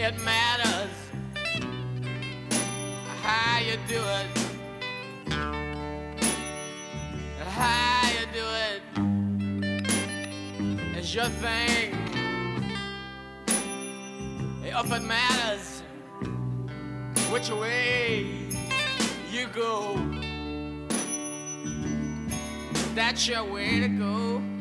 it matters how you do it, how you do it is your thing. If it matters which way you go, that's your way to go.